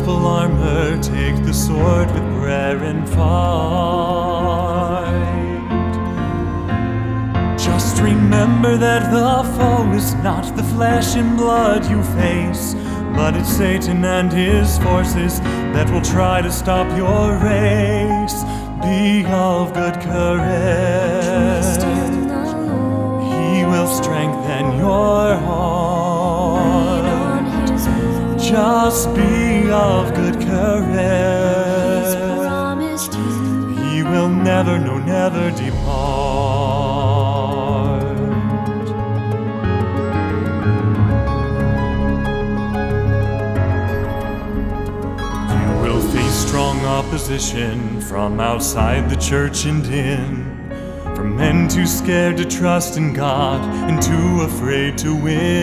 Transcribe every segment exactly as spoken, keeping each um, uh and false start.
full armor, take the sword with prayer and fight. Just remember that the foe is not the flesh and blood you face, but it's Satan and his forces that will try to stop your race. Be of good courage. Trust in the Lord. He will strengthen your heart. Lean on His word. Just be of good He's courage. promised you. He will never, no, never depart. You will face strong opposition from outside the church and in, from men too scared to trust in God and too afraid to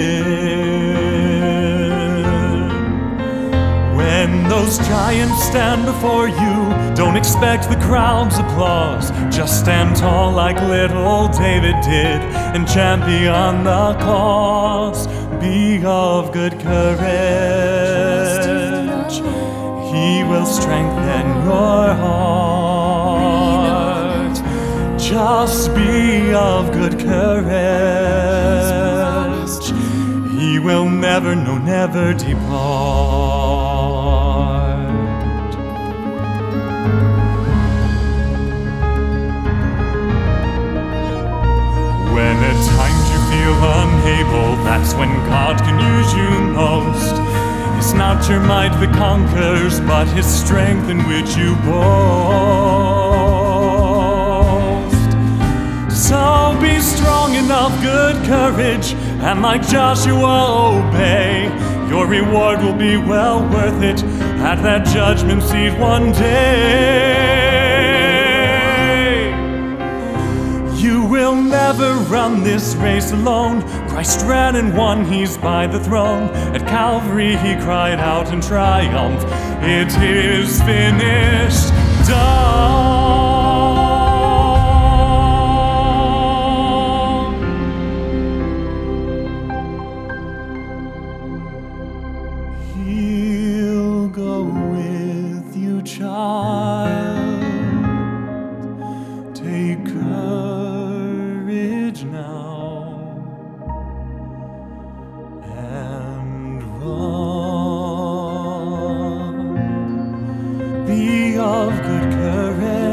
win. When those giants stand before you, don't expect the crowd's applause. Just stand tall like little David did and champion the cause. Be of good Trust in the courage. Lord. He will strengthen your heart. Just be of good courage. He will never, no, never depart. When at times you feel unable, that's when God can use you most. It's not your might that conquers, but His strength in which you boast. So be strong and of good courage, and like Joshua obey. Your reward will be well worth it at that judgment seat one day. You will never run this race alone. Christ ran and won, He's by the throne. At Calvary He cried out in triumph, it is finished, done. He'll go with you, child. Take courage now and run. Be of good courage.